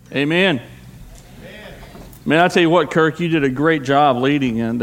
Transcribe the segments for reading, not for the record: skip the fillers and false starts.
Amen. Man, I tell you what, Kirk, you did a great job leading, and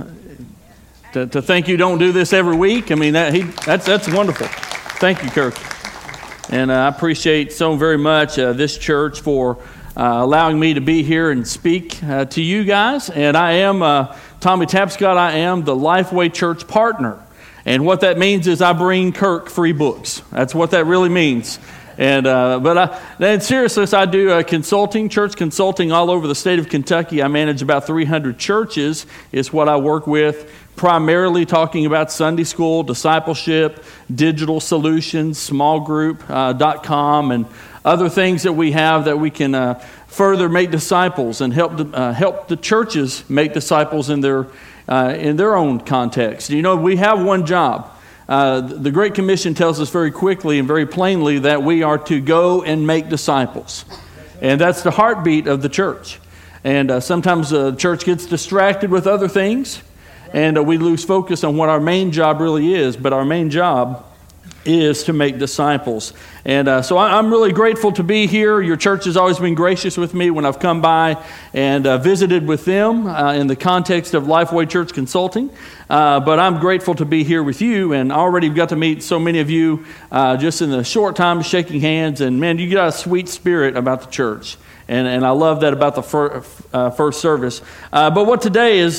to think you don't do this every week, I mean, that's wonderful. Thank you, Kirk. And I appreciate so very much this church for allowing me to be here and speak to you guys. And I am Tommy Tapscott. I am the Lifeway Church partner. And what that means is I bring Kirk free books. That's what that really means. And in seriousness, I do consulting, church consulting all over the state of Kentucky. I manage about 300 churches is what I work with, primarily talking about Sunday school, discipleship, digital solutions, smallgroup.com, and other things that we have that we can further make disciples and help the churches make disciples in their own context. You know, we have one job. The Great Commission tells us very quickly and very plainly that we are to go and make disciples. And that's the heartbeat of the church. And sometimes the church gets distracted with other things, and we lose focus on what our main job really is. But our main job is to make disciples. And so I'm really grateful to be here. Your church has always been gracious with me when I've come by and visited with them in the context of Lifeway Church Consulting. But I'm grateful to be here with you, and already got to meet so many of you just in the short time shaking hands. And man, you got a sweet spirit about the church. And I love that about the first service. But what today is...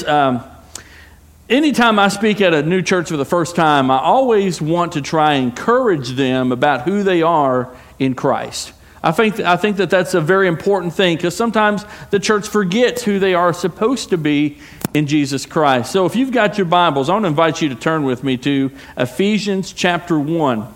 anytime I speak at a new church for the first time, I always want to try and encourage them about who they are in Christ. I think that that's a very important thing, because sometimes the church forgets who they are supposed to be in Jesus Christ. So if you've got your Bibles, I want to invite you to turn with me to Ephesians chapter 1.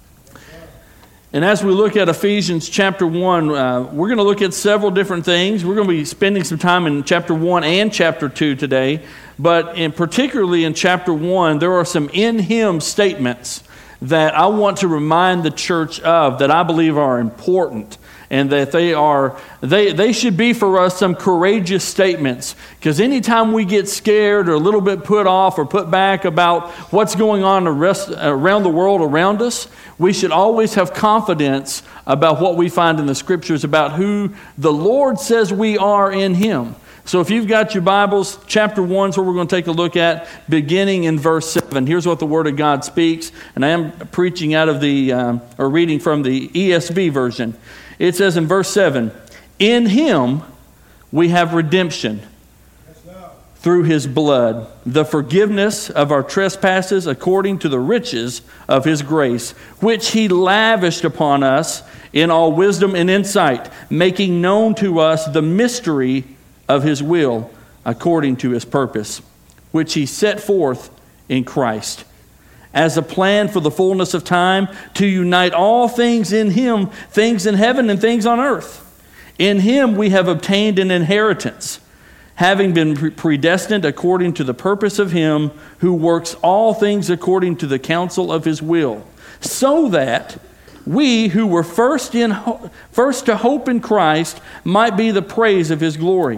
And as we look at Ephesians chapter 1, we're going to look at several different things. We're going to be spending some time in chapter 1 and chapter 2 today. But particularly in chapter 1, there are some in Him statements that I want to remind the church of that I believe are important, and that they should be for us some courageous statements. Because anytime we get scared or a little bit put off or put back about what's going on around the world around us, we should always have confidence about what we find in the Scriptures about who the Lord says we are in Him. So if you've got your Bibles, chapter 1 is what we're going to take a look at, beginning in verse 7. Here's what the Word of God speaks, and I am preaching out of or reading from the ESV version. It says in verse 7, "In Him we have redemption through His blood, the forgiveness of our trespasses according to the riches of His grace, which He lavished upon us in all wisdom and insight, making known to us the mystery of His will according to His purpose, which He set forth in Christ, as a plan for the fullness of time, to unite all things in Him, things in heaven and things on earth. In Him we have obtained an inheritance, having been predestined according to the purpose of Him who works all things according to the counsel of His will, so that we who were first to hope in Christ might be the praise of His glory.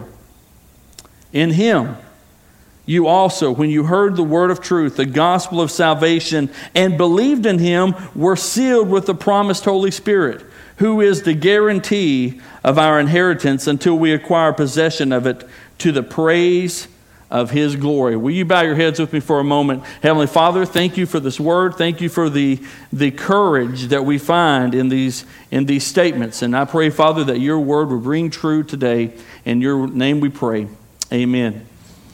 In Him you also, when you heard the word of truth, the gospel of salvation, and believed in Him, were sealed with the promised Holy Spirit, who is the guarantee of our inheritance until we acquire possession of it, to the praise of His glory." Will you bow your heads with me for a moment? Heavenly Father, thank You for this word. Thank You for the courage that we find in these statements. And I pray, Father, that Your word will ring true today. In Your name we pray. Amen.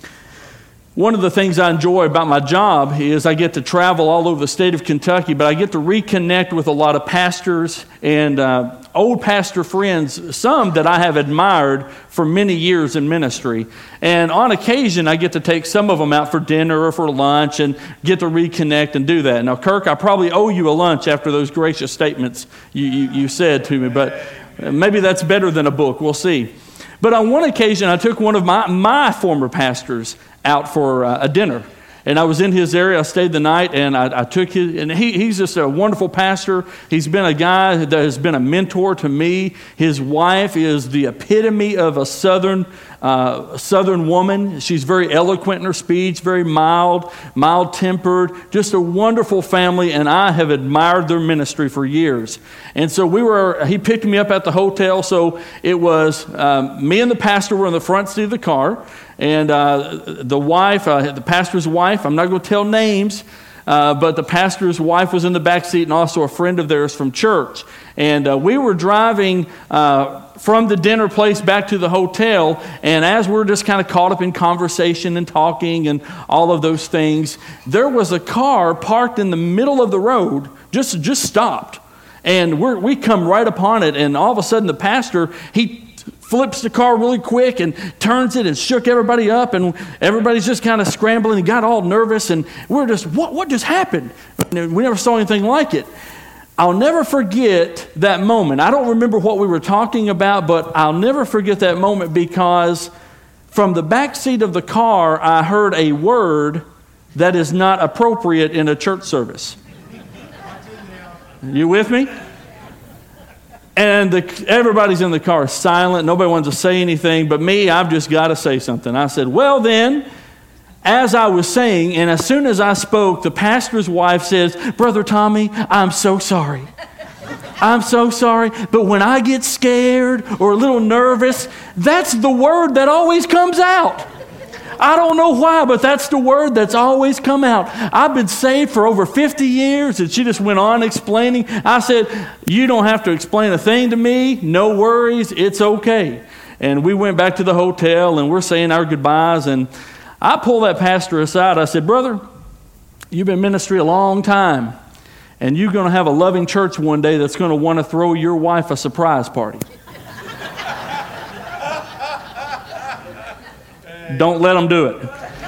One of the things I enjoy about my job is I get to travel all over the state of Kentucky, but I get to reconnect with a lot of pastors and old pastor friends, some that I have admired for many years in ministry. And on occasion, I get to take some of them out for dinner or for lunch and get to reconnect and do that. Now, Kirk, I probably owe you a lunch after those gracious statements you said to me, but maybe that's better than a book. We'll see. But on one occasion, I took one of my former pastors out for a dinner. And I was in his area. I stayed the night, and I took his, and he's just a wonderful pastor. He's been a guy that has been a mentor to me. His wife is the epitome of a Southern woman. She's very eloquent in her speech, very mild-tempered, just a wonderful family, and I have admired their ministry for years. And so he picked me up at the hotel, so it was me and the pastor were in the front seat of the car, and the wife, the pastor's wife, I'm not going to tell names, but the pastor's wife was in the back seat and also a friend of theirs from church. And we were driving from the dinner place back to the hotel, and as we were just kind of caught up in conversation and talking and all of those things, there was a car parked in the middle of the road, just stopped. And we come right upon it, and all of a sudden the pastor, he flips the car really quick and turns it and shook everybody up, and everybody's just kind of scrambling and got all nervous, and we're just, what just happened? We never saw anything like it. I'll never forget that moment. I don't remember what we were talking about, but I'll never forget that moment because from the back seat of the car, I heard a word that is not appropriate in a church service. You with me? And everybody's in the car silent. Nobody wants to say anything. But me, I've just got to say something. I said, well then, as I was saying, and as soon as I spoke, the pastor's wife says, Brother Tommy, I'm so sorry. I'm so sorry. But when I get scared or a little nervous, that's the word that always comes out. I don't know why, but that's the word that's always come out. I've been saved for over 50 years, and she just went on explaining. I said, you don't have to explain a thing to me. No worries. It's okay. And we went back to the hotel, and we're saying our goodbyes, and I pulled that pastor aside. I said, brother, you've been in ministry a long time, and you're going to have a loving church one day that's going to want to throw your wife a surprise party. Don't let them do it.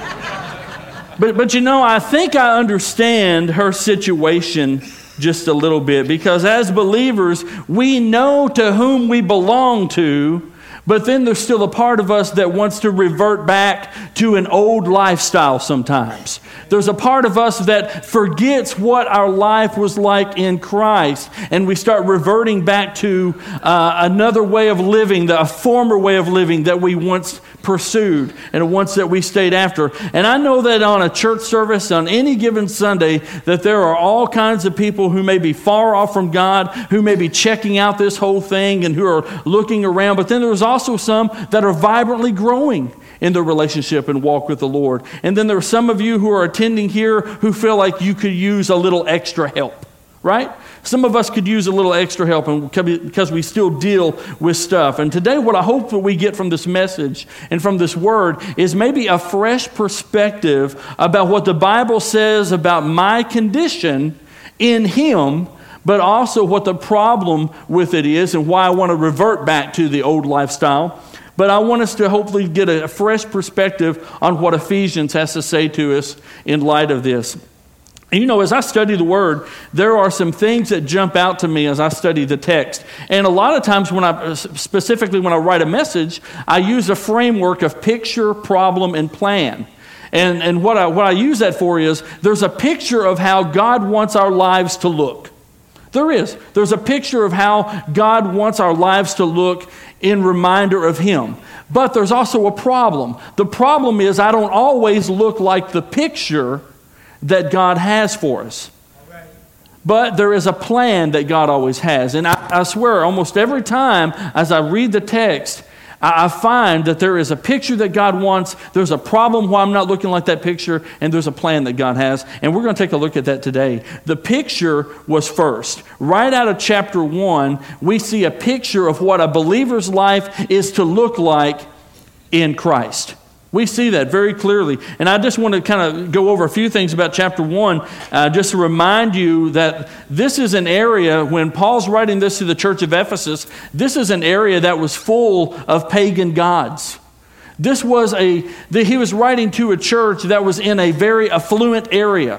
But I think I understand her situation just a little bit, because as believers, we know to whom we belong to, but then there's still a part of us that wants to revert back to an old lifestyle sometimes. There's a part of us that forgets what our life was like in Christ, and we start reverting back to another way of living, a former way of living that we once pursued and once that we stayed after. And I know that on a church service on any given Sunday that there are all kinds of people who may be far off from God, who may be checking out this whole thing and who are looking around, but then there's also some that are vibrantly growing in their relationship and walk with the Lord. And then there are some of you who are attending here who feel like you could use a little extra help, right? Some of us could use a little extra help because we still deal with stuff. And today what I hope that we get from this message and from this word is maybe a fresh perspective about what the Bible says about my condition in Him, but also what the problem with it is and why I want to revert back to the old lifestyle. But I want us to hopefully get a fresh perspective on what Ephesians has to say to us in light of this. And as I study the Word, there are some things that jump out to me as I study the text. And a lot of times specifically when I write a message, I use a framework of picture, problem, and plan. And what I use that for is there's a picture of how God wants our lives to look. There's a picture of how God wants our lives to look in reminder of Him. But there's also a problem. The problem is I don't always look like the picture that God has for us. But there is a plan that God always has. And I swear, almost every time as I read the text, I find that there is a picture that God wants, there's a problem why I'm not looking like that picture, and there's a plan that God has. And we're going to take a look at that today. The picture was first. Right out of chapter 1, we see a picture of what a believer's life is to look like in Christ. We see that very clearly. And I just want to kind of go over a few things about chapter 1, just to remind you that this is an area, when Paul's writing this to the church of Ephesus, this is an area that was full of pagan gods. He was writing to a church that was in a very affluent area.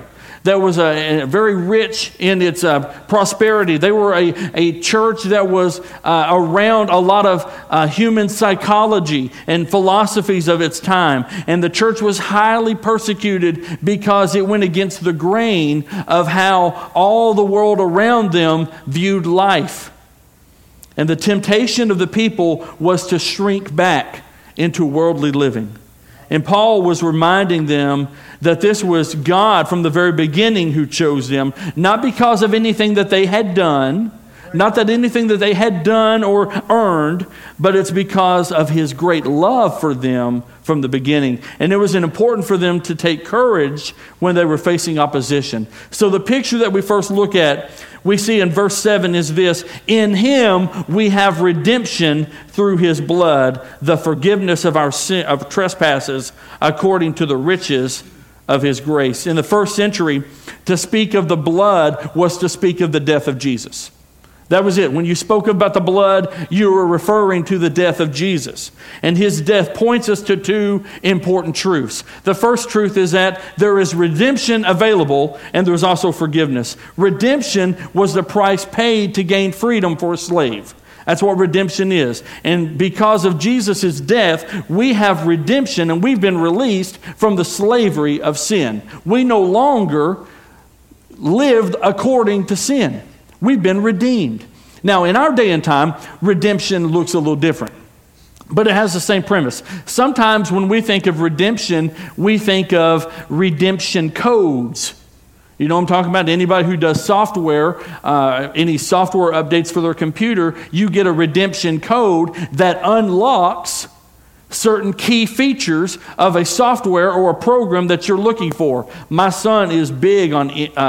that was very rich in its prosperity. They were a church that was around a lot of human psychology and philosophies of its time. And the church was highly persecuted because it went against the grain of how all the world around them viewed life. And the temptation of the people was to shrink back into worldly living. And Paul was reminding them that this was God from the very beginning who chose them, not because of anything that they had done, not that anything that they had done or earned, but it's because of his great love for them from the beginning. And it was important for them to take courage when they were facing opposition. So the picture that we first look at, we see in verse 7 is this: in him we have redemption through his blood, the forgiveness of our sin, of trespasses, according to the riches of his grace. In the first century, to speak of the blood was to speak of the death of Jesus. That was it. When you spoke about the blood, you were referring to the death of Jesus. And his death points us to two important truths. The first truth is that there is redemption available, and there's also forgiveness. Redemption was the price paid to gain freedom for a slave. That's what redemption is. And because of Jesus' death, we have redemption, and we've been released from the slavery of sin. We no longer lived according to sin. We've been redeemed. Now, in our day and time, redemption looks a little different, but it has the same premise. Sometimes when we think of redemption, we think of redemption codes. You know what I'm talking about? Anybody who does software, any software updates for their computer, you get a redemption code that unlocks certain key features of a software or a program that you're looking for. My son is big on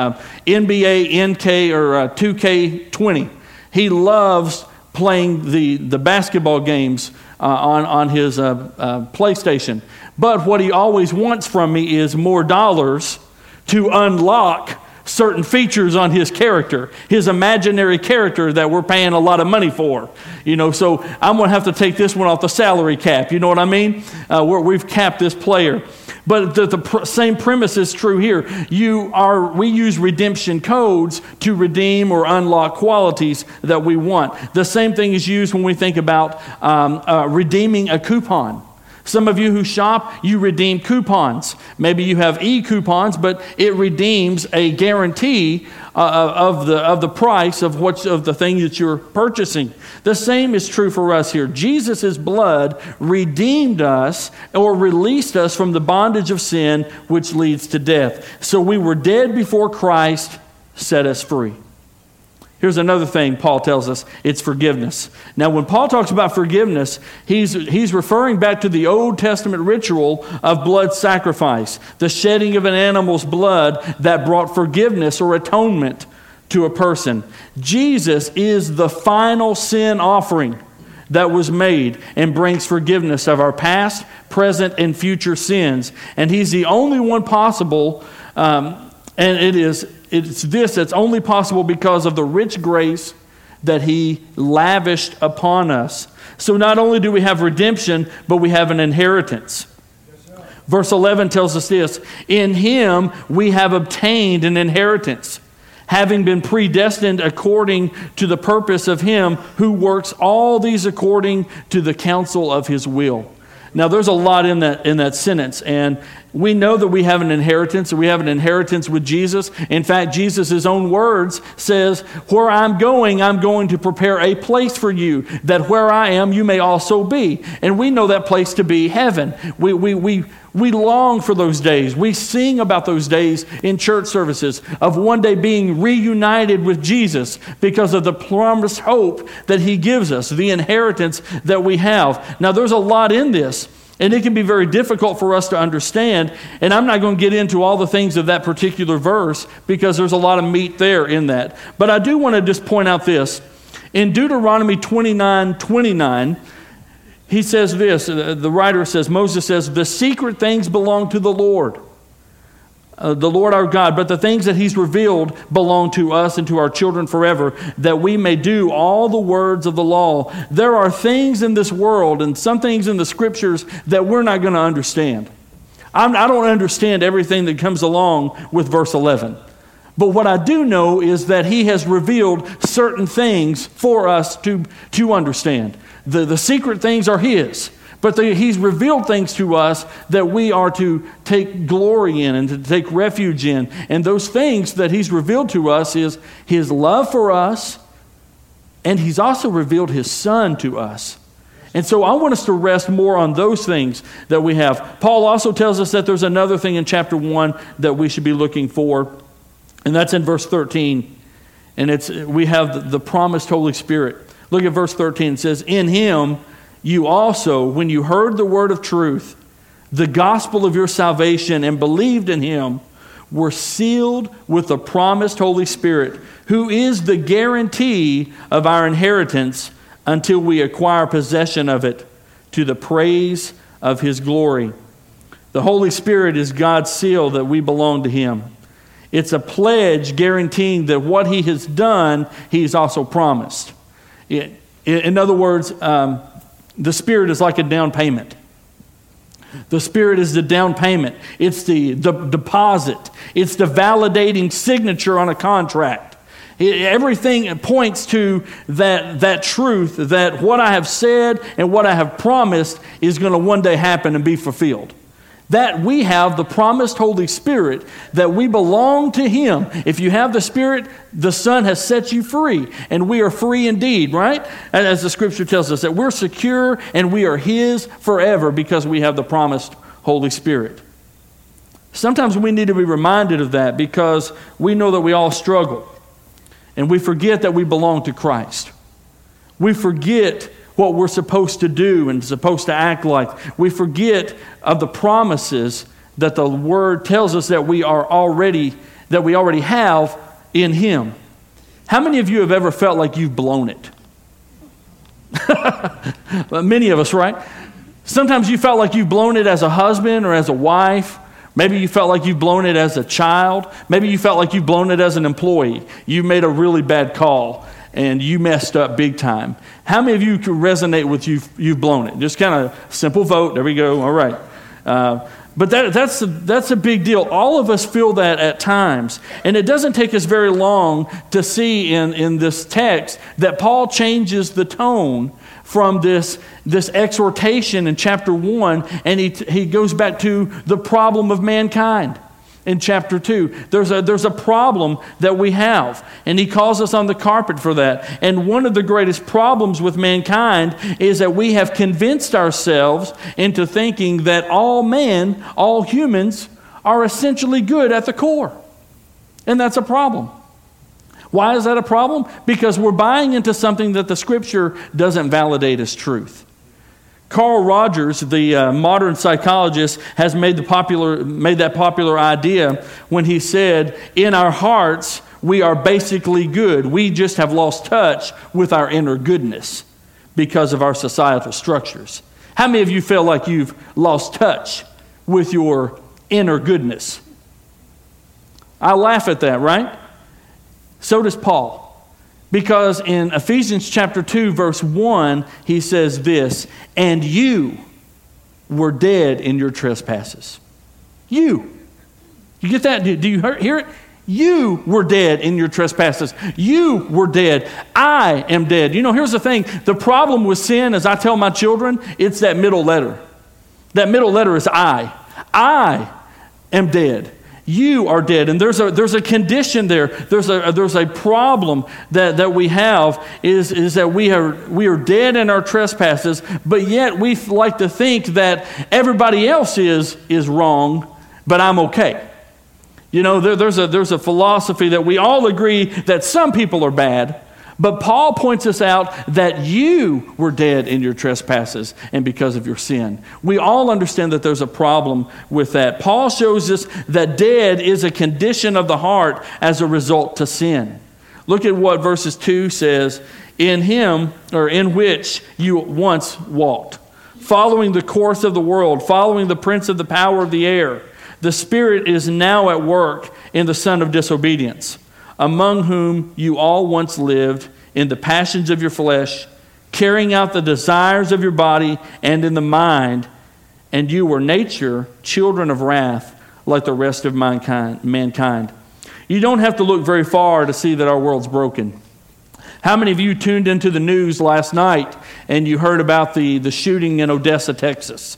NBA, NK, or 2K20. He loves playing the basketball games on his PlayStation. But what he always wants from me is more dollars to unlock certain features on his character, his imaginary character that we're paying a lot of money for. You know, so I'm going to have to take this one off the salary cap. You know what I mean? We've capped this player. But the same premise is true here. We use redemption codes to redeem or unlock qualities that we want. The same thing is used when we think about redeeming a coupon. Some of you who shop, you redeem coupons. Maybe you have e-coupons, but it redeems a guarantee of the price of the thing that you're purchasing. The same is true for us here. Jesus' blood redeemed us or released us from the bondage of sin, which leads to death. So we were dead before Christ set us free. Here's another thing Paul tells us. It's forgiveness. Now, when Paul talks about forgiveness, he's referring back to the Old Testament ritual of blood sacrifice, the shedding of an animal's blood that brought forgiveness or atonement to a person. Jesus is the final sin offering that was made and brings forgiveness of our past, present, and future sins. And he's the only one possible, and it's this that's only possible because of the rich grace that he lavished upon us. So not only do we have redemption, but we have an inheritance. Verse 11 tells us this: in him we have obtained an inheritance, having been predestined according to the purpose of him who works all these according to the counsel of his will. Now, there's a lot in that sentence, and we know that we have an inheritance, and we have an inheritance with Jesus. In fact, Jesus' own words says, where I'm going to prepare a place for you, that where I am, you may also be. And we know that place to be heaven. We long for those days. We sing about those days in church services of one day being reunited with Jesus because of the promised hope that he gives us, the inheritance that we have. Now, there's a lot in this, and it can be very difficult for us to understand. And I'm not going to get into all the things of that particular verse because there's a lot of meat there in that. But I do want to just point out this. In Deuteronomy 29:29, he says this, the writer says, Moses says, the secret things belong to the Lord our God, but the things that he's revealed belong to us and to our children forever, that we may do all the words of the law. There are things in this world and some things in the scriptures that we're not going to understand. I don't understand everything that comes along with verse 11. But what I do know is that he has revealed certain things for us to understand. The secret things are his. But he's revealed things to us that we are to take glory in and to take refuge in. And those things that he's revealed to us is his love for us, and he's also revealed his Son to us. And so I want us to rest more on those things that we have. Paul also tells us that there's another thing in chapter 1 that we should be looking for, and that's in verse 13. And we have the promised Holy Spirit. Look at verse 13. It says, "In him you also, when you heard the word of truth, the gospel of your salvation, and believed in him, were sealed with the promised Holy Spirit, who is the guarantee of our inheritance until we acquire possession of it, to the praise of his glory." The Holy Spirit is God's seal that we belong to him. It's a pledge guaranteeing that what he has done, he's also promised. In other words, the Spirit is like a down payment. The Spirit is the down payment. It's the deposit. It's the validating signature on a contract. Everything points to that truth, that what I have said and what I have promised is going to one day happen and be fulfilled. That we have the promised Holy Spirit, that we belong to him. If you have the Spirit, the Son has set you free, and we are free indeed, right? As the Scripture tells us, that we're secure and we are his forever because we have the promised Holy Spirit. Sometimes we need to be reminded of that because we know that we all struggle. And we forget that we belong to Christ. We forget what we're supposed to do and supposed to act like. We forget of the promises that the Word tells us that we already have in him. How many of you have ever felt like you've blown it? Many of us, right? Sometimes you felt like you've blown it as a husband or as a wife. Maybe you felt like you've blown it as a child. Maybe you felt like you've blown it as an employee. You made a really bad call and you messed up big time. How many of you can resonate with you've blown it? Just kind of simple vote. There we go. All right. But that's a big deal. All of us feel that at times. And it doesn't take us very long to see in this text that Paul changes the tone from this exhortation in chapter 1, and he goes back to the problem of mankind in chapter 2. There's a problem that we have, and he calls us on the carpet for that. And one of the greatest problems with mankind is that we have convinced ourselves into thinking that all men, all humans, are essentially good at the core. And that's a problem. Why is that a problem? Because we're buying into something that the Scripture doesn't validate as truth. Carl Rogers, the modern psychologist, has made that popular idea when he said, "In our hearts, we are basically good. We just have lost touch with our inner goodness because of our societal structures." How many of you feel like you've lost touch with your inner goodness? I laugh at that, right? So does Paul. Because in Ephesians chapter 2, verse 1, he says this, "And you were dead in your trespasses." You get that? Do you hear it? You were dead in your trespasses. You were dead. I am dead. You know, here's the thing. The problem with sin, as I tell my children, it's that middle letter. That middle letter is I. I am dead. You are dead. And there's a condition there. There's a problem that we have is that we are dead in our trespasses, but yet we like to think that everybody else is wrong, but I'm okay. You know, there's a philosophy that we all agree that some people are bad, but Paul points us out that you were dead in your trespasses and because of your sin. We all understand that there's a problem with that. Paul shows us that dead is a condition of the heart as a result to sin. Look at what verses 2 says. "In him, or in which you once walked, following the course of the world, following the prince of the power of the air. The Spirit is now at work in the son of disobedience, among whom you all once lived in the passions of your flesh, carrying out the desires of your body and in the mind, and you were nature, children of wrath, like the rest of mankind. You don't have to look very far to see that our world's broken. How many of you tuned into the news last night and you heard about the shooting in Odessa, Texas?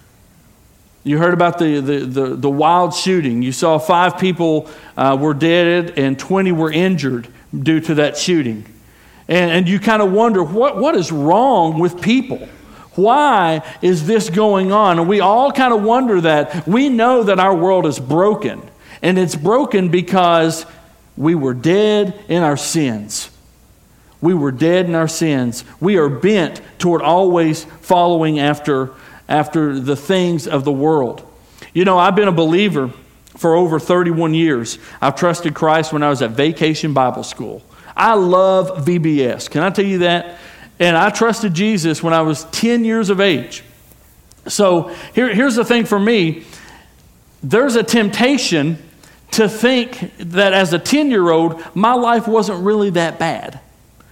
You heard about the wild shooting. You saw 5 people were dead and 20 were injured due to that shooting. And you kind of wonder, what is wrong with people? Why is this going on? And we all kind of wonder that. We know that our world is broken. And it's broken because we were dead in our sins. We were dead in our sins. We are bent toward always following after the things of the world. You know, I've been a believer for over 31 years. I've trusted Christ when I was at Vacation Bible School. I love VBS. Can I tell you that? And I trusted Jesus when I was 10 years of age. So here's the thing for me. There's a temptation to think that as a 10-year-old, my life wasn't really that bad.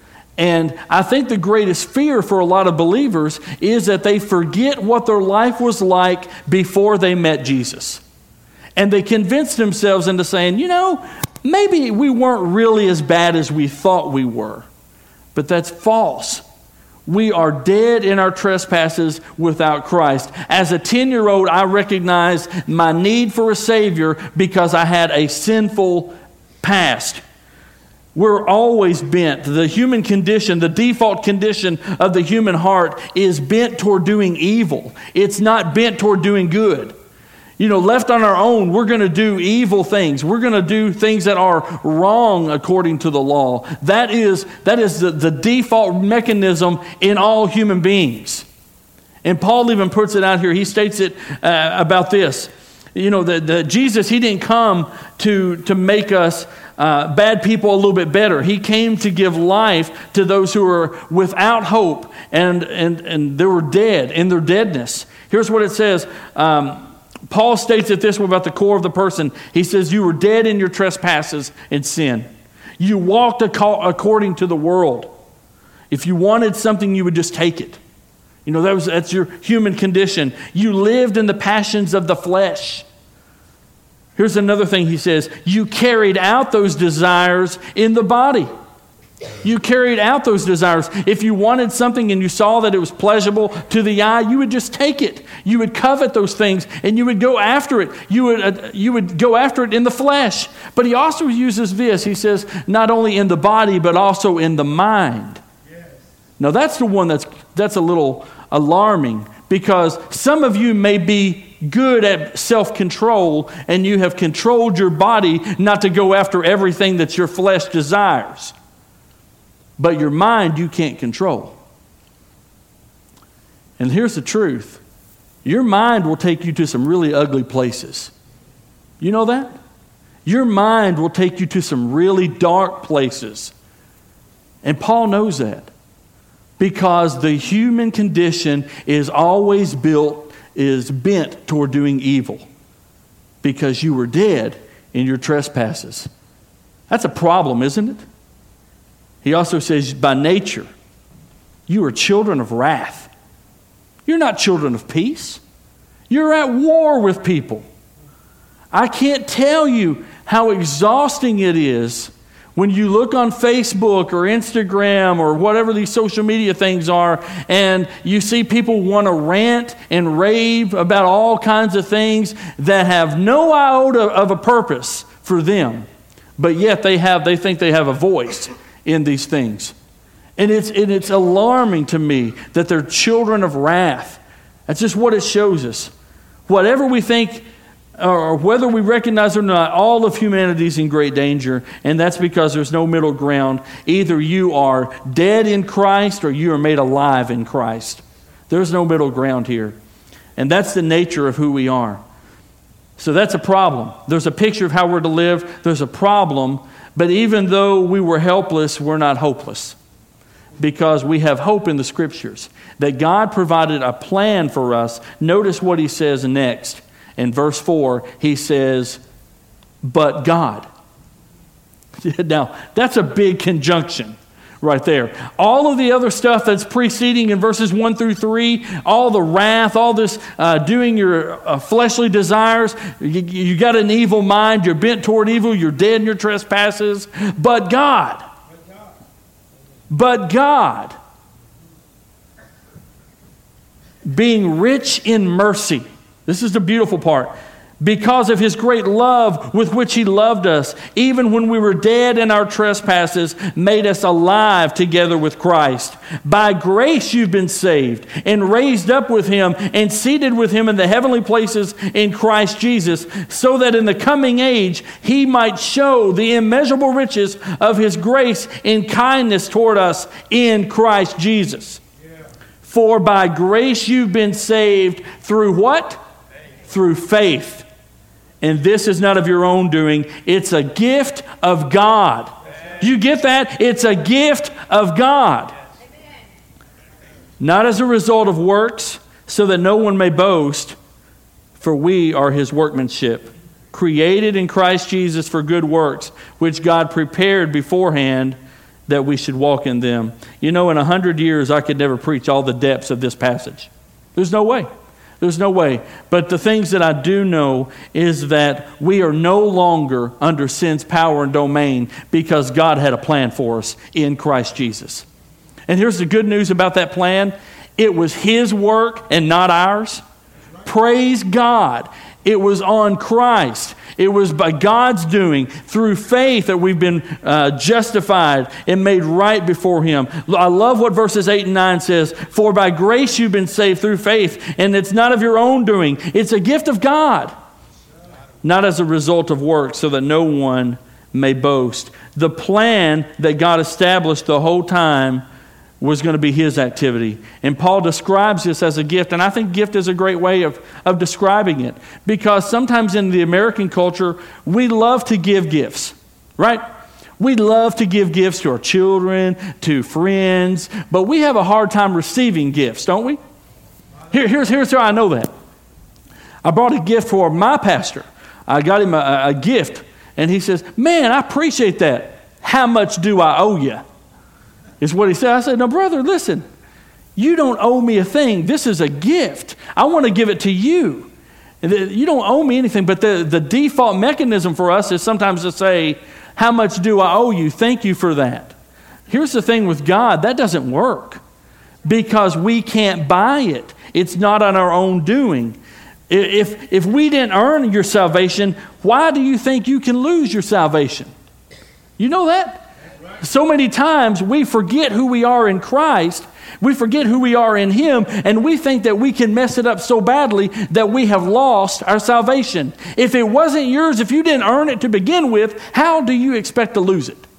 And I think the greatest fear for a lot of believers is that they forget what their life was like before they met Jesus. And they convince themselves into saying, you know, maybe we weren't really as bad as we thought we were. But that's false. We are dead in our trespasses without Christ. As a 10-year-old, I recognized my need for a Savior because I had a sinful past. We're always bent. The human condition, the default condition of the human heart is bent toward doing evil. It's not bent toward doing good. You know, left on our own, we're going to do evil things. We're going to do things that are wrong according to the law. That is the default mechanism in all human beings. And Paul even puts it out here. He states it about this. You know, that Jesus, he didn't come to make us bad people a little bit better. He came to give life to those who are without hope and they were dead in their deadness. Here's what it says. Paul states it this way about the core of the person. He says, you were dead in your trespasses and sin. You walked according to the world. If you wanted something, you would just take it. You know, that's your human condition. You lived in the passions of the flesh. Here's another thing he says. You carried out those desires in the body. You carried out those desires. If you wanted something and you saw that it was pleasurable to the eye, you would just take it. You would covet those things and you would go after it. You would go after it in the flesh. But he also uses this. He says, not only in the body, but also in the mind. Yes. Now that's the one that's a little alarming, because some of you may be good at self-control and you have controlled your body not to go after everything that your flesh desires. But your mind you can't control. And here's the truth. Your mind will take you to some really ugly places. You know that? Your mind will take you to some really dark places. And Paul knows that. Because the human condition is always bent toward doing evil. Because you were dead in your trespasses. That's a problem, isn't it? He also says, by nature, you are children of wrath. You're not children of peace. You're at war with people. I can't tell you how exhausting it is when you look on Facebook or Instagram or whatever these social media things are, and you see people want to rant and rave about all kinds of things that have no iota of a purpose for them, but yet they think they have a voice in these things. And it's alarming to me that they're children of wrath. That's just what it shows us. Whatever we think, or whether we recognize it or not, all of humanity is in great danger, and that's because there's no middle ground. Either you are dead in Christ or you are made alive in Christ. There's no middle ground here. And that's the nature of who we are. So that's a problem. There's a picture of how we're to live. There's a problem. But even though we were helpless, we're not hopeless, because we have hope in the Scriptures that God provided a plan for us. Notice what he says next. In verse 4, he says, but God. Now, that's a big conjunction. right there. All of the other stuff that's preceding in verses 1 through 3, all the wrath, all this doing your fleshly desires, you got an evil mind, you're bent toward evil, you're dead in your trespasses, but God, being rich in mercy. This is the beautiful part. Because of his great love with which he loved us, even when we were dead in our trespasses, made us alive together with Christ. By grace you've been saved, and raised up with him, and seated with him in the heavenly places in Christ Jesus, so that in the coming age he might show the immeasurable riches of his grace in kindness toward us in Christ Jesus. For by grace you've been saved through what? Through faith. And this is not of your own doing. It's a gift of God. You get that? It's a gift of God. Not as a result of works, so that no one may boast, for we are his workmanship, created in Christ Jesus for good works, which God prepared beforehand that we should walk in them. You know, in 100 years, I could never preach all the depths of this passage. There's no way. There's no way. But the things that I do know is that we are no longer under sin's power and domain because God had a plan for us in Christ Jesus. And here's the good news about that plan. It was his work and not ours. Praise God. It was on Christ. It was by God's doing, through faith, that we've been justified and made right before him. I love what verses 8 and 9 says. For by grace you've been saved through faith, and it's not of your own doing. It's a gift of God, not as a result of works, so that no one may boast. The plan that God established the whole time was going to be his activity. And Paul describes this as a gift, and I think gift is a great way of describing it, because sometimes in the American culture, we love to give gifts, right? We love to give gifts to our children, to friends, but we have a hard time receiving gifts, don't we? Here's how I know that. I brought a gift for my pastor. I got him a gift, and he says, "Man, I appreciate that. How much do I owe you?" Is what he said. I said, "No, brother, listen. You don't owe me a thing. This is a gift. I want to give it to you. You don't owe me anything." But the default mechanism for us is sometimes to say, "How much do I owe you? Thank you for that." Here's the thing with God. That doesn't work because we can't buy it. It's not on our own doing. If we didn't earn your salvation, why do you think you can lose your salvation? You know that? So many times we forget who we are in Christ, we forget who we are in him, and we think that we can mess it up so badly that we have lost our salvation. If it wasn't yours, if you didn't earn it to begin with, how do you expect to lose it?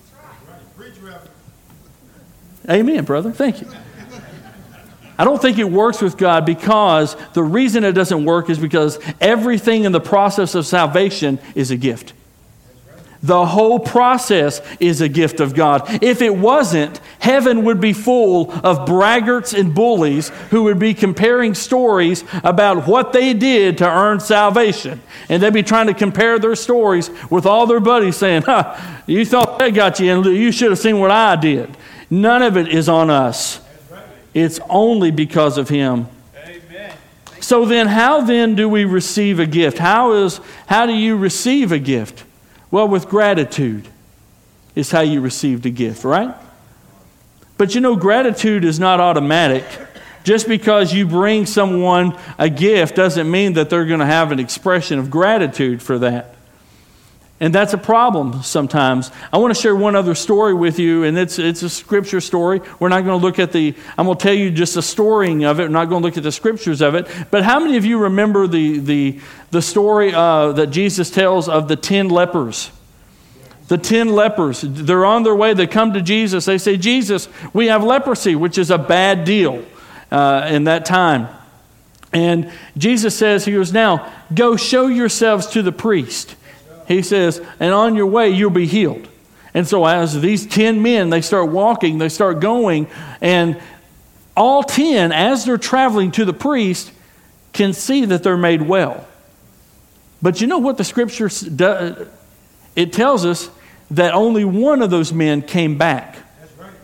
Amen, brother. Thank you. I don't think it works with God, because the reason it doesn't work is because everything in the process of salvation is a gift. The whole process is a gift of God. If it wasn't, heaven would be full of braggarts and bullies who would be comparing stories about what they did to earn salvation. And they'd be trying to compare their stories with all their buddies, saying, "You thought that got you, and you should have seen what I did." None of it is on us. It's only because of him. Amen. So then, how then do we receive a gift? How do you receive a gift? Well, with gratitude is how you received a gift, right? But you know, gratitude is not automatic. Just because you bring someone a gift doesn't mean that they're going to have an expression of gratitude for that. And that's a problem sometimes. I want to share one other story with you, and it's a scripture story. We're not going to look at I'm going to tell you just a storying of it. We're not going to look at the scriptures of it. But how many of you remember the story that Jesus tells of the 10 lepers? The 10 lepers, they're on their way. They come to Jesus. They say, "Jesus, we have leprosy," which is a bad deal in that time. And Jesus says, he goes, "Now, go show yourselves to the priest." He says, "And on your way, you'll be healed." And so as these 10 men, they start walking, they start going, and all 10, as they're traveling to the priest, can see that they're made well. But you know what the scripture does? It tells us that only one of those men came back.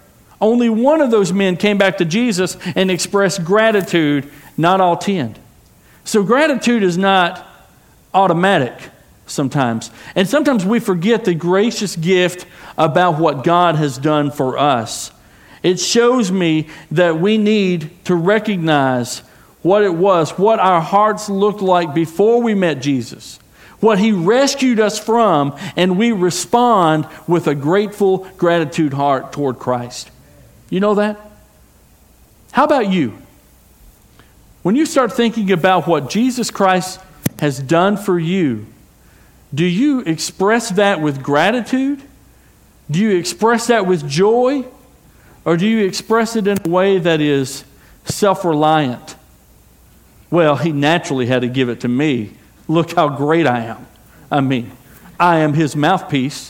Only one of those men came back to Jesus and expressed gratitude, not all 10. So gratitude is not automatic sometimes. And sometimes we forget the gracious gift about what God has done for us. It shows me that we need to recognize what it was, what our hearts looked like before we met Jesus, what He rescued us from, and we respond with a grateful gratitude heart toward Christ. You know that? How about you? When you start thinking about what Jesus Christ has done for you, do you express that with gratitude? Do you express that with joy? Or do you express it in a way that is self-reliant? Well, He naturally had to give it to me. Look how great I am. I mean, I am His mouthpiece.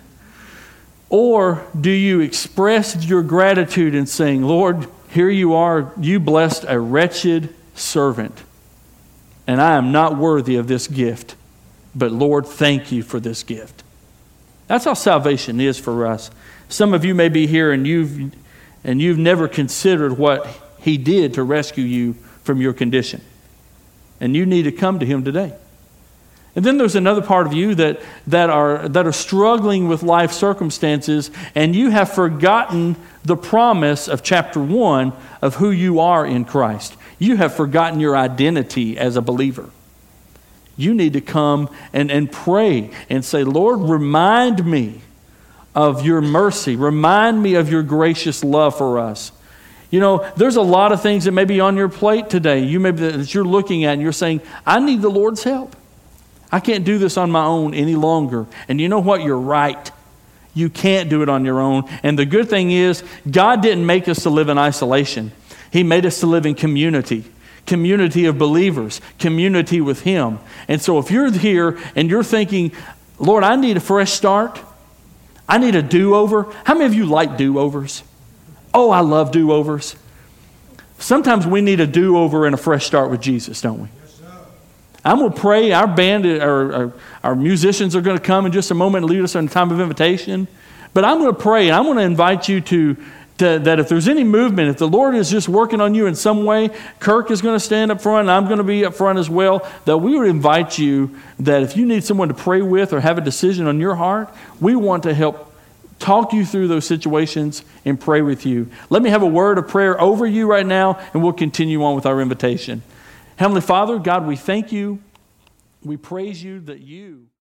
Or do you express your gratitude in saying, Lord, here you are, you blessed a wretched servant, and I am not worthy of this gift. But Lord, thank you for this gift. That's how salvation is for us. Some of you may be here and you've never considered what He did to rescue you from your condition. And you need to come to Him today. And then there's another part of you that are struggling with life circumstances, and you have forgotten the promise of chapter 1 of who you are in Christ. You have forgotten your identity as a believer. You need to come and pray and say, Lord, remind me of your mercy. Remind me of your gracious love for us. You know, there's a lot of things that may be on your plate today. That you're looking at and you're saying, I need the Lord's help. I can't do this on my own any longer. And you know what? You're right. You can't do it on your own. And the good thing is, God didn't make us to live in isolation. He made us to live in community of believers, community with Him. And so if you're here and you're thinking, Lord, I need a fresh start. I need a do-over. How many of you like do-overs? Oh, I love do-overs. Sometimes we need a do-over and a fresh start with Jesus, don't we? I'm going to pray. Our band, our musicians are going to come in just a moment and lead us in a time of invitation. But I'm going to pray, and I'm going to invite you to that if there's any movement, if the Lord is just working on you in some way, Kirk is going to stand up front, and I'm going to be up front as well, that we would invite you that if you need someone to pray with or have a decision on your heart, we want to help talk you through those situations and pray with you. Let me have a word of prayer over you right now, and we'll continue on with our invitation. Heavenly Father, God, we thank you. We praise you that you